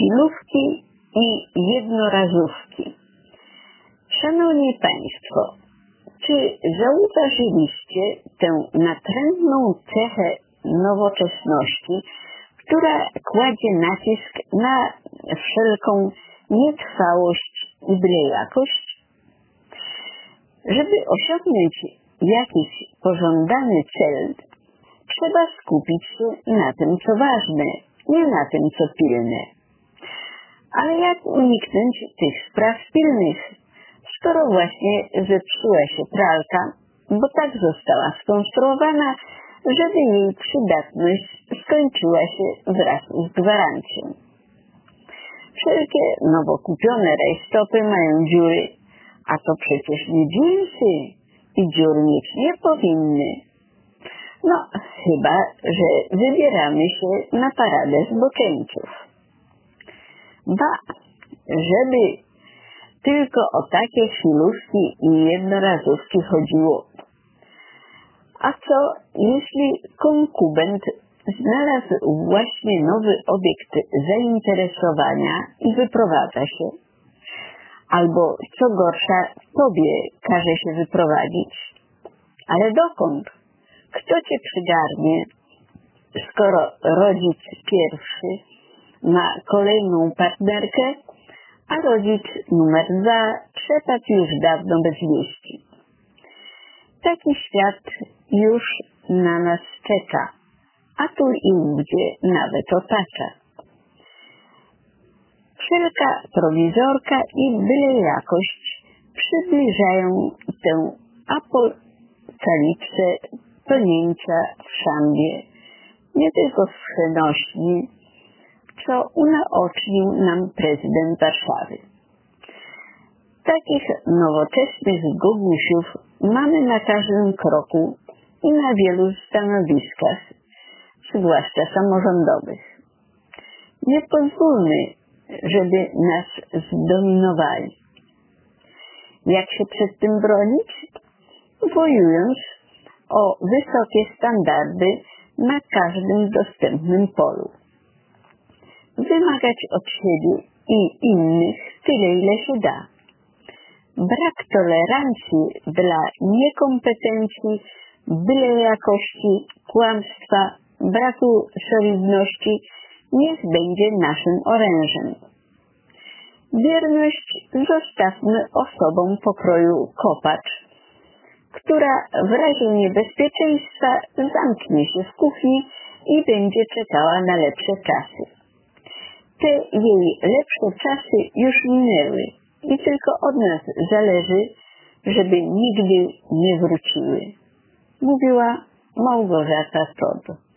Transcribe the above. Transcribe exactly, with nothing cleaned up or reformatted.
chwilówki i jednorazówki. Szanowni Państwo, czy zauważyliście tę natrętną cechę nowoczesności, która kładzie nacisk na wszelką nietrwałość i bylejakość? Żeby osiągnąć jakiś pożądany cel, trzeba skupić się na tym, co ważne, nie na tym, co pilne. Ale jak uniknąć tych spraw pilnych, skoro właśnie zepsuła się pralka, bo tak została skonstruowana, żeby jej przydatność skończyła się wraz z gwarancją. Wszelkie nowo kupione rajstopy mają dziury, a to przecież nie dżinsy i dziur mieć nie powinny. No, chyba że wybieramy się na paradę zboczeńców. Ba, żeby tylko o takie chwilówki i jednorazówki chodziło. A co, jeśli konkubent znalazł właśnie nowy obiekt zainteresowania i wyprowadza się? Albo, co gorsza, tobie każe się wyprowadzić? Ale dokąd? Kto cię przygarnie, skoro rodzic pierwszy ma kolejną partnerkę, a rodzic numer dwa trzepa już dawno bez wieści? Taki świat już na nas czeka, a tu i ówdzie nawet otacza. Wszelka prowizorka i byle jakość przybliżają tę apokalipsę tonięcia w szambie, nie tylko w przenośni, co unaocznił nam prezydent Warszawy. Takich nowoczesnych gogusiów mamy na każdym kroku i na wielu stanowiskach, zwłaszcza samorządowych. Nie pozwólmy, żeby nas zdominowali. Jak się przed tym bronić? Wojując o wysokie standardy na każdym dostępnym polu. Wymagać od siebie i innych tyle, ile się da. Brak tolerancji dla niekompetencji, byle jakości, kłamstwa, braku solidności niech będzie naszym orężem. Wierność zostawmy osobom pokroju Kopacz, która w razie niebezpieczeństwa zamknie się w kuchni i będzie czekała na lepsze czasy. Te jej lepsze czasy już minęły i tylko od nas zależy, żeby nigdy nie wróciły. Mówiła Małgorzata Todd.